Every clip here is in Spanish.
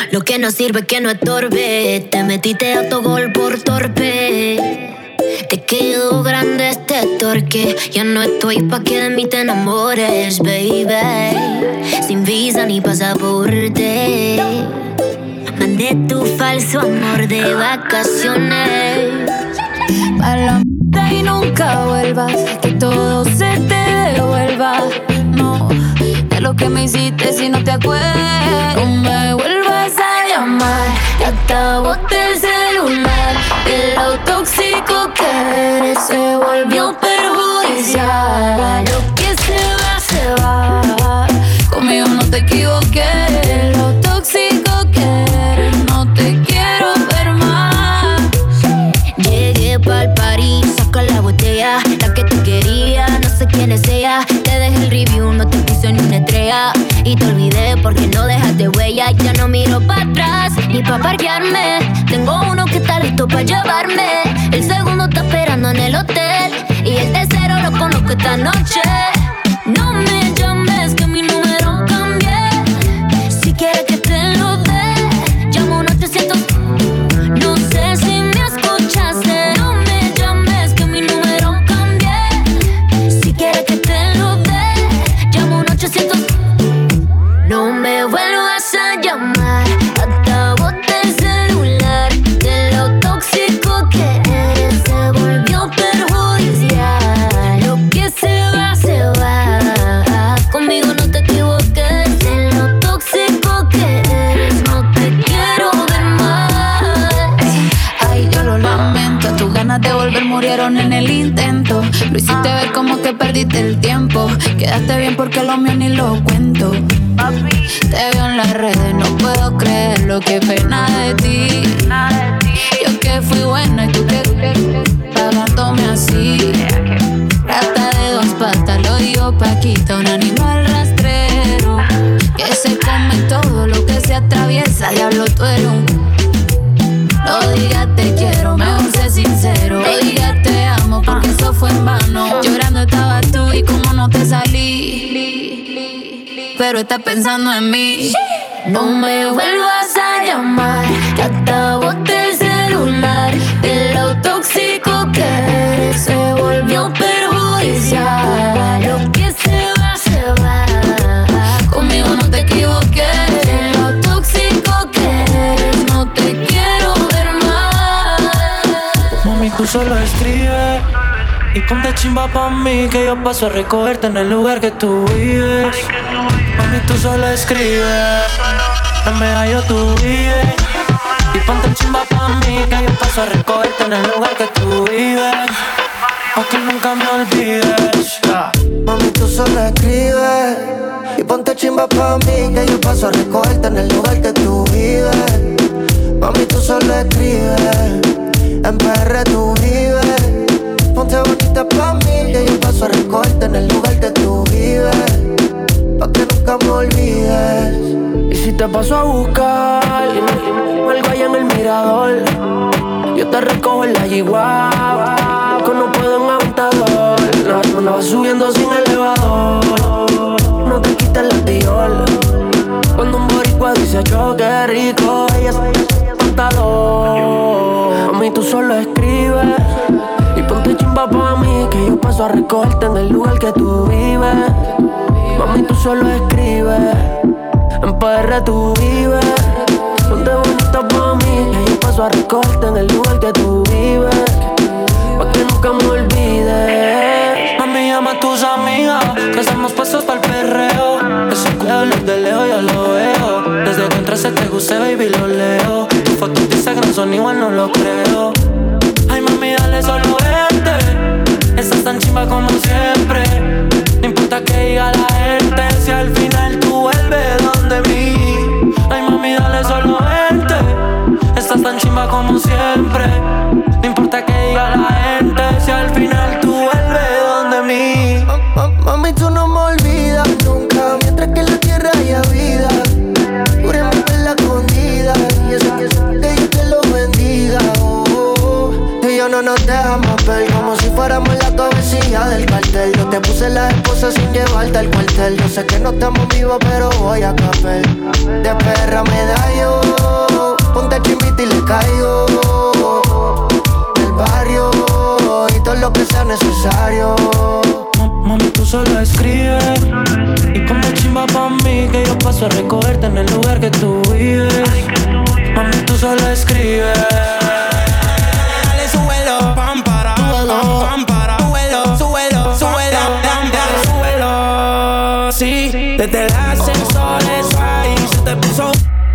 Lo que no sirve que no estorbe. Te metiste autogol por torpe. Te quedó grande este torque. Ya no estoy pa' que de mí te enamores, baby. Sin visa ni pasaporte. Mandé tu falso amor de vacaciones. Pa' la m***a y nunca vuelvas. Que todo se te devuelva. No, de lo que me hiciste si no te acuerdas. No me vuelvas a llamar. Ya te boté el celular. De lo tóxico que eres se volvió perjudicial. Lo que se va. Conmigo no te equivoqué. Lo tóxico que eres, no te quiero ver más. Llegué pa'l party, saca la botella. La que tú querías, no sé quién es ella. Te dejé el review, no te puse ni una estrella. Y te olvidé porque no dejaste huella. Ya no miro pa' atrás, ni pa' parquearme. Tengo uno que está listo pa' llevarme. El segundo está esperando en el hotel. Y el tercero lo conozco esta noche. No me llames que mi número cambié. Si quieres que te lo dé, llamo 800. No sé si me escuchaste. No me llames que mi número cambié. Si quieres que te lo dé, llamo 800. No me vuelvas a llamar. Hasta boté el celular. De lo tóxico que eres se volvió perjudicial. Lo que se va, se va. Conmigo no te equivoques. De lo tóxico que eres, no te quiero ver más. Ay, yo lo lamento. Tus ganas de volver murieron en el intento. Lo hiciste ver como que perdiste el tiempo. Quedaste bien porque lo mío ni lo cuento. Te veo en las redes, no puedo creerlo, qué pena de ti. Yo que fui buena y tú que pagándome así. Rata de dos patas, lo digo Paquita, un animal rastrero que se come todo lo que se atraviesa. Diablo, tú eres un... No digas te quiero, mejor sé sincero. No digas te amo porque eso fue en vano. Llorando estabas tú y como no te salí. Pero estás pensando en mí. No me vuelvas a llamar. Ya te boté el celular. De lo tóxico que eres se volvió perjudicial. Lo que se va. Conmigo no te equivoques. De lo tóxico que eres, no te quiero ver más. Mami, tú solo escribes y ponte chimba pa' mí, que yo paso a recogerte en el lugar que tú vives. Mami, tú solo escribes, en medallo tú vives. Y ponte chimba pa' mí, que yo paso a recogerte en el lugar que tú vives. Pa' que nunca me olvides. Mami, tú solo escribes y ponte chimba pa' mí, que yo paso a recogerte en el lugar que tú vives. Mami, tú solo escribes, en PR tú vives. Ponte bonita pa' mí, que yo paso a recogerte en el lugar que tú vives. Pa' que nunca me olvides. Y si te paso a buscar, algo allá en el mirador, yo te recojo en la Chihuahua, que no puedo en aventador. No vas subiendo sin elevador, no te quites la Dior. Cuando un boricua dice yo qué rico, ella se pantalón. A mí tú solo escribes y ponte chimba pa' mí, que yo paso a recogerte en el lugar que tú vives. Mami, tú solo escribes, en PR tú vives. Ponte bonita pa' mí, que yo paso a recogerte en el lugar que tú vives. Pa' que nunca me olvides. Mami, llama a tus amigas, que estamos puestos pa'l perreo. Esos cuadros de lejos yo lo veo. Desde que entraste te gusté, baby, lo leo. Tus fotos de Instagram son igual, no lo creo. Ay, mami, dale, solo vente. Estás tan chimba como siempre. No importa que diga la gente, si al final tú vuelves donde mí. Ay, mami, dale, solo vente. Estás tan chimba como siempre. No importa que diga la gente, si al final tú vuelves donde mí. Mami, tú no me olvidas nunca, mientras que en la tierra haya vida. Juremos en la escondida, y eso que Dios te lo bendiga. Tú y yo no nos dejamos ver, como si fuéramos la cabecilla del cartel. Yo te puse la esposa sin llevarte al cuartel. Yo sé que no estamos vivos, pero voy a caper. De perra medallo, paso a recogerte en el lugar que tú vives. Mami, tú solo escribes. Dale, súbelo, pam, para, pam, para. Súbelo, súbelo, súbelo, dale, súbelo. Sí, desde el ascensor eso ahí se te puso.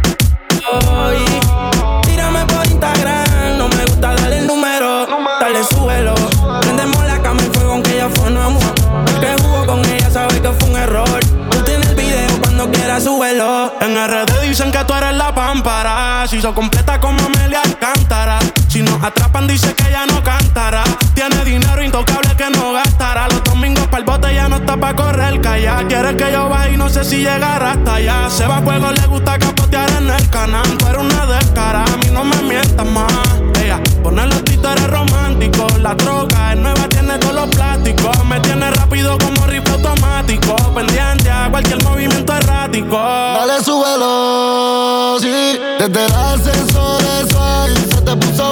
Tírame por Instagram, no me gusta darle el número. Dale, súbelo. Prendemos la cama en fuego aunque ella fue una mujer. El que jugó con ella sabe que fue un error. Tú tienes el video cuando quieras, súbelo. En RD dicen que tú eres la pámpara. Si hizo completa como Amelia Alcántara. Si nos atrapan dice que ella no cantará. Tiene dinero intocable que no gastará. Los domingos pa'l bote ya no está pa' correr calla. Quiere que yo baje y no sé si llegará hasta allá. Se va a fuego, le gusta capotear en el canal. Tú eres una descara, a mí no me mientas más. Ella pone los títeres románticos. La droga es nueva, tiene todos los plásticos. Me tiene rápido como rifle automático. Pendiente a cualquier movimiento errático. Dale, súbelo, sí. Desde el ascensor eso ahí se te puso.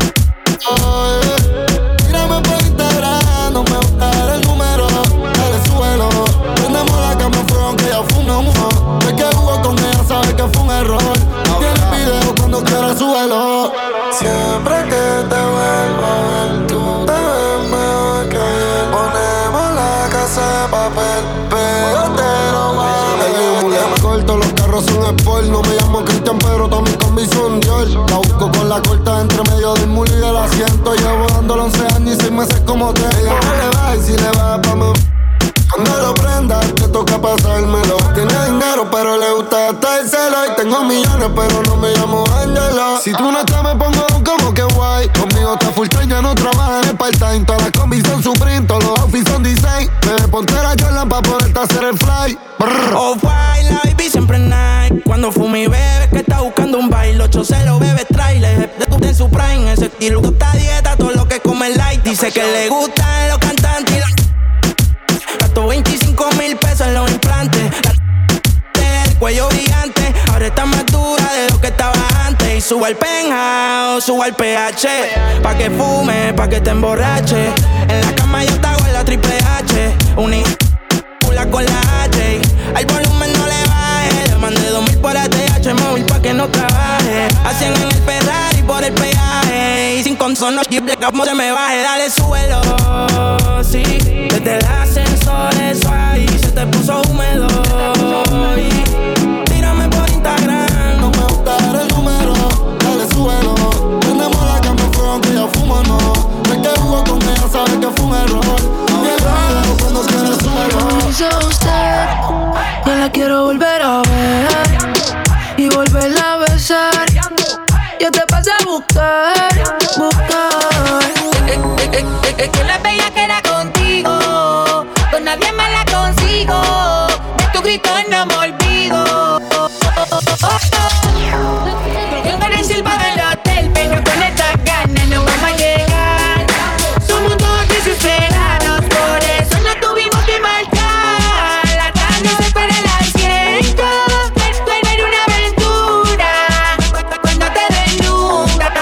Tírame por Instagram, no me gusta el número. Dale, súbelo. Prendemos la cama en fuego aunque ella fue una mujer. El que jugó con ella sabe que fue un error. Tiene el video cuando quieras, súbelo. Siempre que te vuelvo a ver, tú te ves mejor que ayer. Ponemos la casa de papel, pero te lo va a ver. Me corto, los carros son sport. No me llamo Cristian, pero también con mi son Dior. La busco con la corta entre medio del muli y del asiento. Llevo dándole 11 años y 6 meses como te. Ella no le va y si le va pa' mí. Cuando lo prenda, te toca pasármelo. Tiene dinero, pero le gusta gastárselo. Y tengo millones, pero no me llamo Angela. Si tú no estás, me pongo como que guay. Conmigo está full time, ya no trabaja en el part-time. Todas las combis son Supreme, todos los outfits son design. Bebé, ponte la Jordan pa' poderte hacer el fly. Off-white, la baby siempre night. Cuando fumi bebe, que está buscando un baile. 8-0, bebe trailer. De en su prime, ese estilo gusta dieta. Todo lo que come light. Dice que le gustan los cantantes y la... Gastó 25,000 pesos en los implantes. El cuello brillante, ahora está más dura de lo que estaba antes. Y suba al penthouse, suba al PH. Pa' que fume, pa' que te emborrache. En la cama yo te hago en la triple H. Una con la H. Al volumen no le baje. Le mandé 2,000 por ATH móvil pa' que no trabaje. A 100 en el Ferrari por el peaje. Y sin consonos, como se me baje. Dale, súbelo, sí. Desde el ascensor eso ahí se te puso húmedo. Tírame por Instagram, no me gusta el número. Dale, súbelo. Prendemos la cama en fuego aunque ya fumo, no. El que jugó con ella sabe que fue un error. Y el radio cuando quieras, súbelo. Dice usted, yo la quiero volver a ver y volverla a besar. Yo te pasé a buscar. Es que la bella que era contigo, con nadie más la consigo. De tu grito no me olvido. Yo no eres Silva del hotel, pero con estas ganas no vamos a llegar. Somos dos desesperados, por eso no tuvimos que marcar. La carne se espera el asiento. Esto era una aventura cuando te desnudas.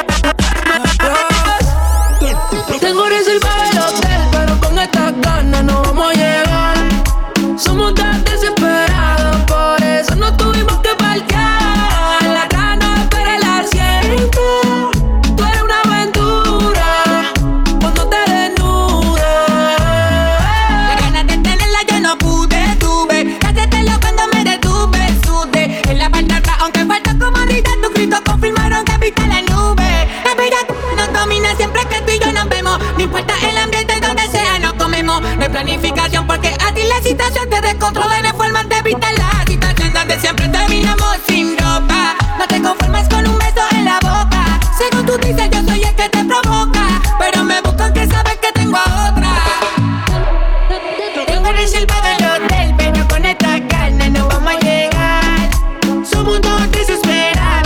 Tengo reservado el hotel, pero con estas ganas no vamos a llegar. Somos tan desesperados, por eso no tuvimos que parquear. La gana espera el asiento. Tú eres una aventura cuando te desnudas. La ganas de tenerla yo no pude, tuve que hacértelo cuando me detuve, sudé en la parte atrás, aunque falta comodidad. Tus gritos confirmaron que viste la nube. La vida nos domina siempre que tú y yo nos vemos. No importa el ambiente donde sea, nos comemos. No hay planificación porque a ti la situación te descontrola. De forma de evitar la situación donde siempre terminamos sin ropa. No te conformes con un beso en la boca. Según tú dices yo soy el que te provoca, pero me buscan que sabes que tengo a otra. Tengo reservado el hotel, pero con esta carne no vamos a llegar. Somos dos desesperados.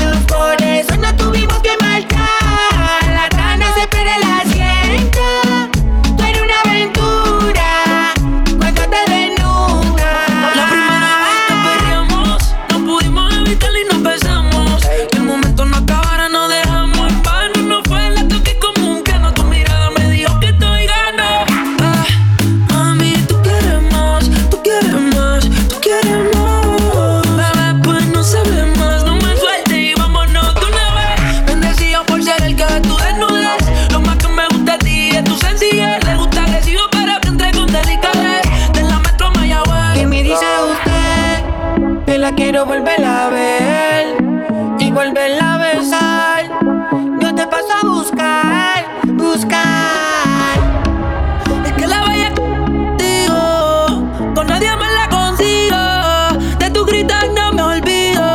vuélvela a besar. Yo te paso a buscar, buscar. Es que la bella contigo, con nadie más la consigo. De tu gritar no me olvido.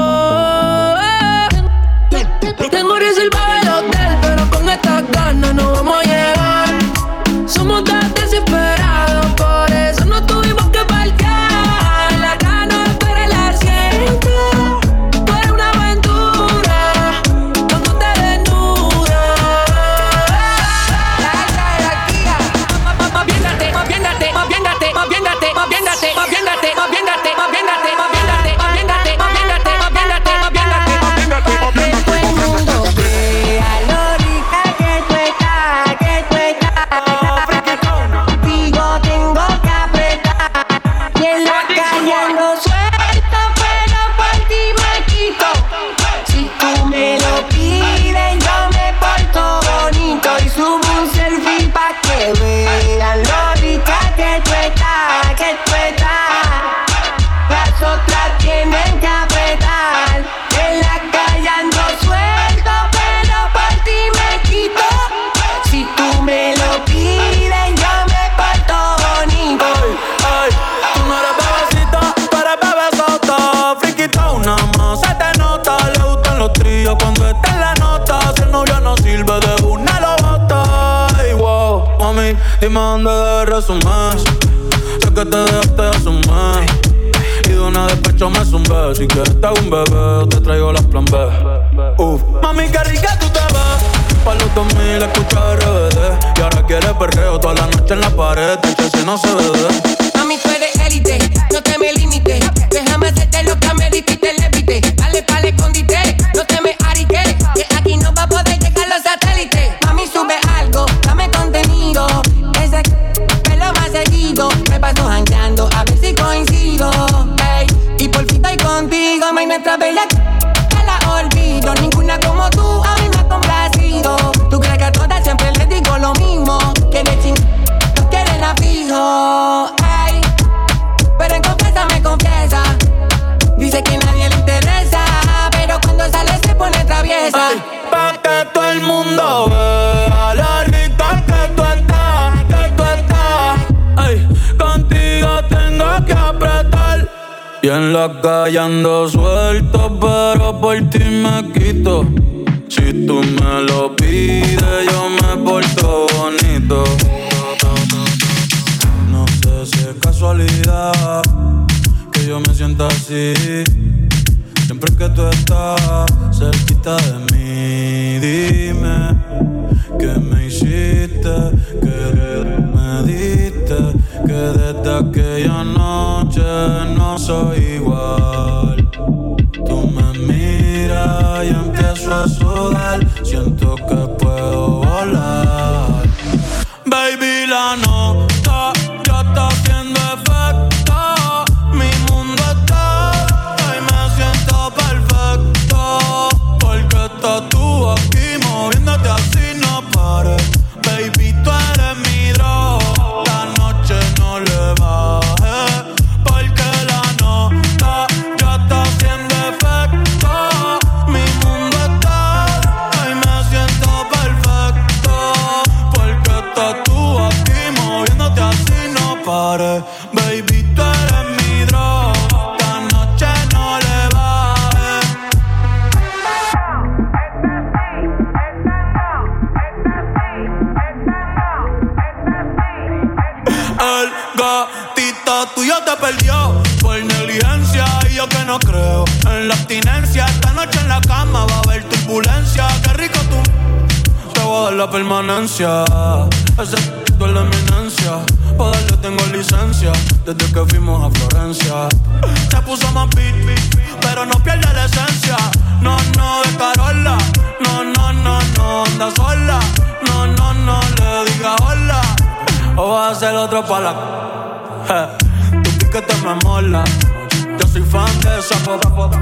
Tengo reservado el hotel, pero con estas ganas no vamos a llegar. Somos tan desesperados, por eso no tuvimos que parquear. La gana espera el asiento. Tú eres una aventura cuando te desnudas. La jerarquía. Maviéndate, maviéndate, maviéndate, maviéndate, maviéndate, maviéndate, maviéndate, maviéndate, maviéndate, maviéndate, maviéndate, maviéndate, maviéndate, maviéndate. Que todo el mundo vea lo rica que tú estás, que tú estás. Contigo tengo que apretar. Y en la calle ando suelto, pero por ti me quito. Si tú me lo pides, yo me porto bonito y subo un selfie pa' que vean lo rica que tú estás, que tú estás. Las otras tienen que apretar. En la calle ando suelto, pero por ti me quito. Si tú me lo pides, yo me porto bonito. Ay, tú no eres bebecita, tú eres bebesota. Friquita una más, se te nota. Le gustan los tríos cuando está en la nota. Si el novio no sirve, de una lo bota. Ay, wow, mami, dime dónde debes resumir. Sé que te dejaste de asumir. Y de una despecho me zumbé. Si quieres te hago un bebé, te traigo las plan B. Mami, qué rica tú te ves. Pa' los 2000 escucha RBD. Y ahora quieres perreo toda la noche en la pared. Que si no se ve. Mami, tú eres élite, no te me limites. Déjame hacerte lo que me dijiste, levite. Dale pa'l escondite, no te me ariques. Que aquí no va a poder llegar los satélites. Mami, sube algo, dame contenido. Ese pelo más seguido. Me paso jangueando, a ver si coincido. Ey, y por fin estoy contigo, mami, nuestra bella te la olvido. Ninguna como tú a mí me ha complacido. Tú crees que a todas siempre les digo lo mismo. Que de ching no quieren a fijo. Ey, pero en confianza me confiesa. Dice que nadie le interesa, pero cuando sale se pone traviesa. Ay, pa' que todo el mundo vea la rica que tú estás, que tú estás. Ay, contigo tengo que apretar. Y en la calle ando suelto, pero por ti me quito. Si tú me lo pides, yo me porto bonito. No sé si es casualidad que yo me sienta así. Siempre que tú estás cerquita de mí, dime qué me hiciste, qué me diste, que desde aquella noche no soy igual. Tú me miras y empiezo a sudar, siento que puedo volar. Baby, la nota ya está haciendo efecto. Mi mundo está y me siento perfecto. Porque estás tú aquí moviéndote así, no pares. Baby, tú eres mi droga. La noche no le bajes, porque la nota ya está haciendo efecto. Mi mundo está y me siento perfecto. Porque estás tú aquí moviéndote así, no pares. Baby, tú eres mi droga. La noche no le bajes. El gatito tuyo te perdió por negligencia. Y yo que no creo en la abstinencia. Esta noche en la cama va a haber turbulencia. Qué rico tú, te voy a dar la permanencia. Ese tú es la eminencia. Pa' darle tengo licencia desde que fuimos a Florencia. Se puso más beat, pero no pierde la esencia. No, no, de Carola. No, no, no, no, anda sola. No, no, no, le diga hola. O vas a hacer otro pa' la... Tu piquete me mola. Yo soy fan de esa foto.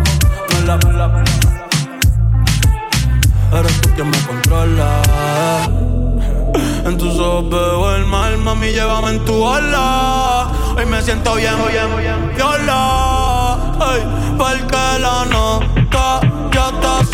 Eres tú quien me controla. En tus ojos veo el mal, mami, llévame en tu ola. Hoy me siento bien, viola. Ay, porque la nota ya está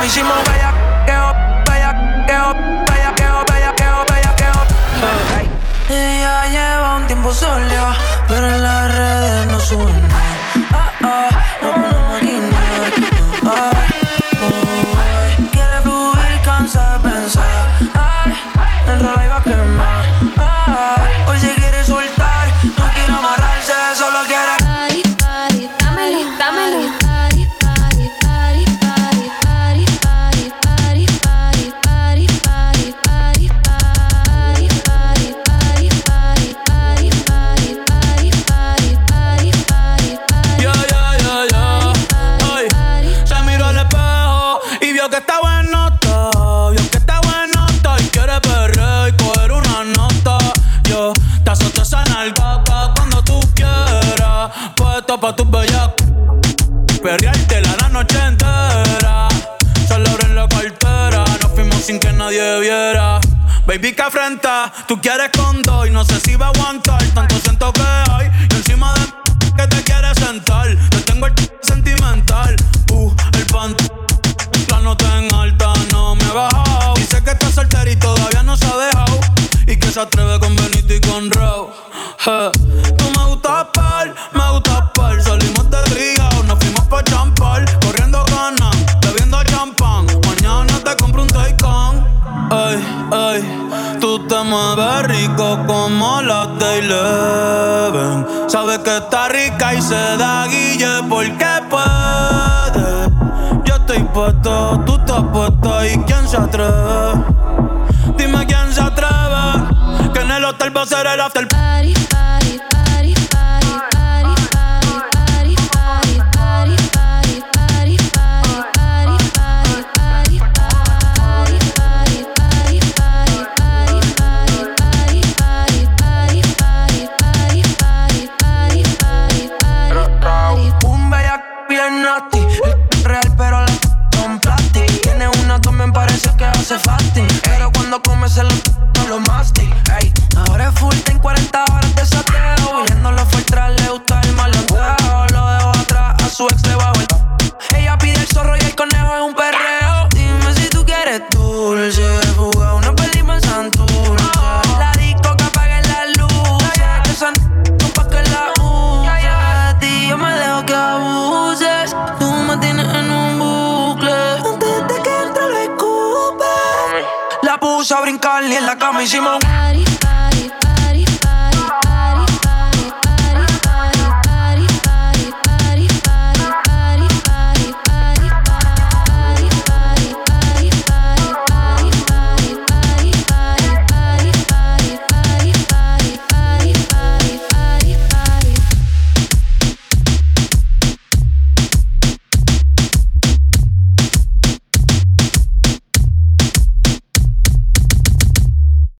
cama hicimos bellaqueo, bellaqueo, bellaqueo, bellaqueo, bellaqueo. Ella lleva un tiempo sola, pero en las redes no sube nada. No maquinar. Quiere fluir, cansa de pensar. En realidad iba a quemar. Hoy se quiere soltar, no quiere amarrarse, solo quiere. Pa' tus bellas perreártela la noche entera. Solo abren la cartera, nos fuimos sin que nadie viera. Baby, que afrenta, tú quieres con dos y no sé si va a aguantar. Tanto siento que hay y encima de que te quieres sentar. Te tengo el sentimental, el la nota en alta no me ha bajado. Dice que está soltera y todavía no se ha dejado y que se atreve con Benito y con Raúl. Tú me gustas par, salimos de Río, nos fuimos pa' champar, corriendo ganas, bebiendo champán. Mañana te compro un Taycan. Ay, tú te mueves rico como las de Eleven. Sabes que está rica y se da guille porque puede. Yo estoy puesto, tú estás puesta y ¿quién se atreve? Dime quién se atreve, que en el hotel va a ser el after party. Pero cuando come se lo mastic. Ey, ahora es full, ten 40 horas de sateo. Viéndolo filtrar, le gusta el malanteo. Lo dejo atrás, a su ex le bajo el. Ella pide el zorro y el conejo es un perreo. Dime si tú quieres dulce. Fuga una película en Santurce. La disco que apague las luces. Que esa no pa' que la use. De ti yo me dejo que abuses. Tú me tienes en un bucle. Antes de que entre lo escupe. La puse a brincar y en la cama hicimos